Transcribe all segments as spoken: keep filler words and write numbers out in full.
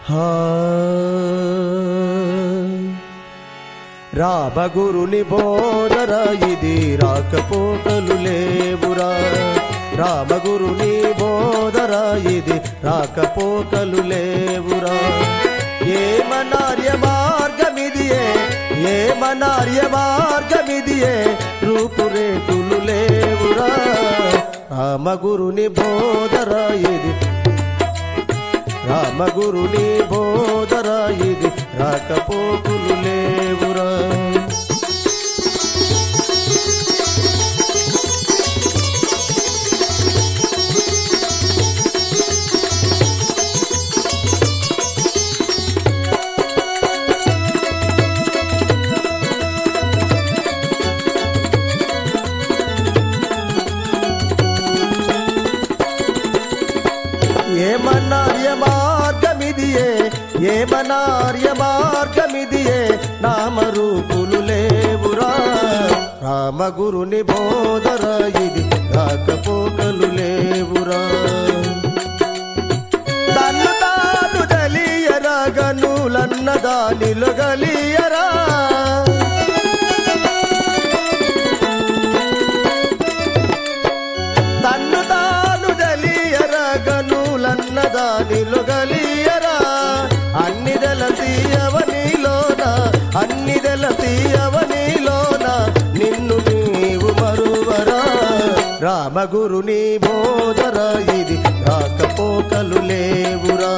రామగురుని బోధర ఇది రాకపోకలు లేవురా. రామగురుని బోధర ఇది రాకపోకలు లేవురా. ఏమనార్య మార్గమిదియే ఏమనార్య మార్గమిదియే రూపురేఖలు లేవురా. రామగురుని బోధర ఇది రామగురుని బోధర ఇది రాకపోకలు లేవురా. ఏమనార్య మార్గమిదియే ఏమనార్య మార్గమిదియే నామరూపులు లేవురా. రామగురుని బోధర ఇది రాకపోకలు లేవురా. తన్ను తాను తెలియరా గనులన్న దానిలో గలియరా. తన్ను తాను తెలియరా గనులన్న దానిలో గలియరా. అన్ని దళసీయవనిలోన అన్ని దళసీయవనిలోన నిన్ను నీవు మరువరా. రామగురుని బోధర ఇది రాకపోకలు లేవురా.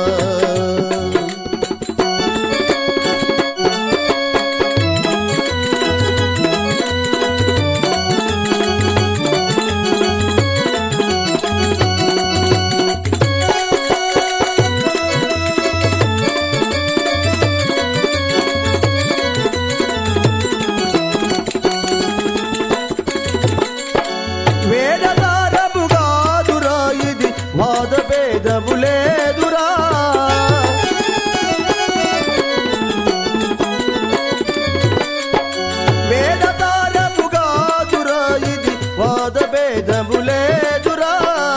వేదసారముగాదురా ఇది వాదభేదము లేదురా. వేదసారముగాదురా ఇది వాదభేదము లేదురా.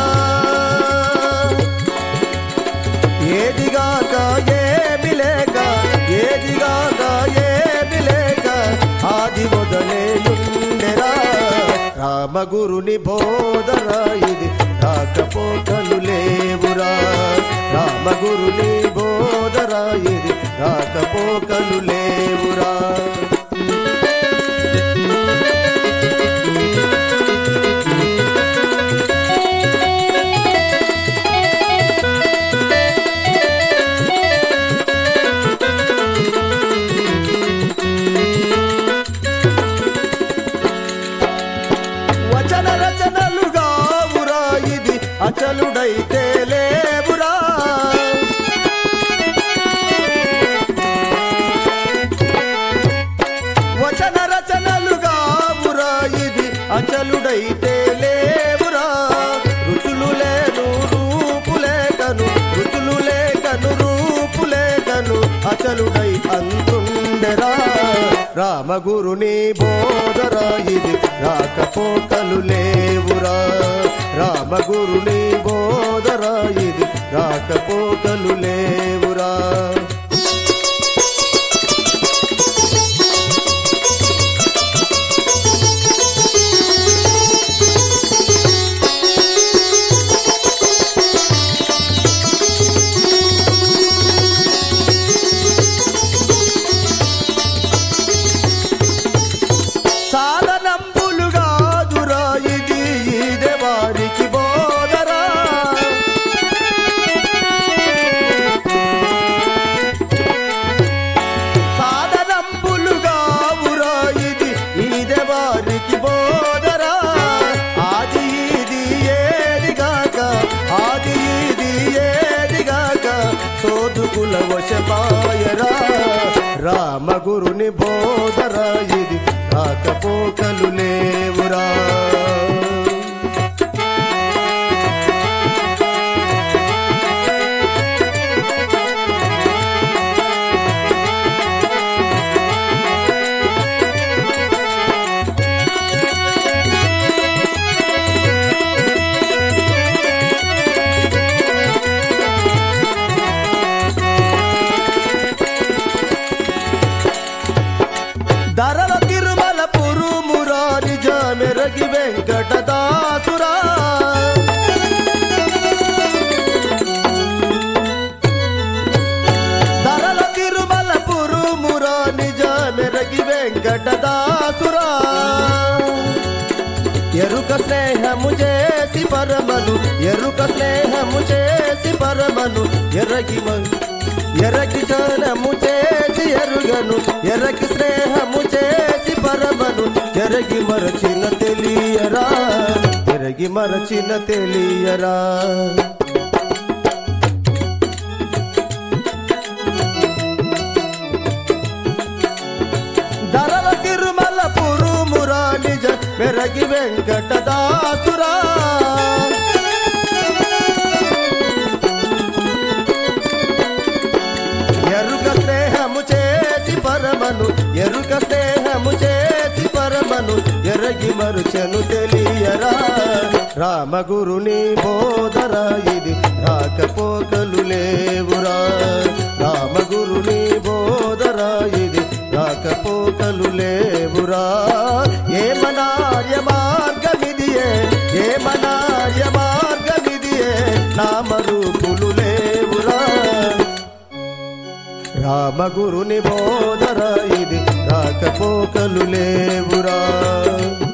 ఏదిగాక ఏమి లేక ఏదిగాక ఏమి లేక ఆది మొదలేయుండెరా. రామగురుని బోధర ఇది రాకపోకలు లేవురా. రామగురుని బోధర ఇది రాకపోకలు లేవురా. వచన రచనలుగావురా ఇది అచలుడైతే లేవురా. వచన రచనలుగావురా ఇది అచలుడైతే లేవురా. రుచులు లేను రూపు లేకను రుచులు లేకను రూపు లేకను అచలుడై అంతుండెరా. రామగురుని బోధర ఇది రాకపోకలు లేవురా. రామగురుని బోధర ఇది రాకపోకలు లేవురా. సాధనంబులుగాదురా ఇది ఇదే వారికి బోధరా. సాధనంబులుగావురా ఇది ఇదే వారికి బోధరా. ఆది ఇది ఏదిగాక ఆది ఇది ఏదిగాక సోదుకుల వశపాయరా. రామగురుని బోధర ఇది రాకపోకలు లేవురా. మెరగి వెంకటదాసురా ధరల తిరుమల పురుమురా నిజ మెరగి వెంకటదాసురా ఎరుక స్నేహము చేసి పరమను ఎరుక స్నేహము చేసి పరమను ఎరగి ఎరగి జనము చేసి ఎరుగను ఎరగి స్నేహము చేసి పరమను ఎరగి మరచిన తెలియరా ఎరగి మరచిన తెలియరా ధరల తిరుమల పురుమురా నిజ మెరగి వెంకటదాసురా ఎరుక స్నేహము చేసి పరమను ఎరుక స్నేహము చేసి పరమను ఎరగి మరుచను తెలియరా రామగురుని బోధరా ఇది రాకపోకలు లేవురా రామగురుని బోధరా ఇది రాకపోకలు లేవురా ఏమనార్య మార్గమిదియే ఏమనార్య మార్గమిదియే నామరూపులు లేవురా రామగురుని బోధరా ఇది రాకపోకలు లేవురా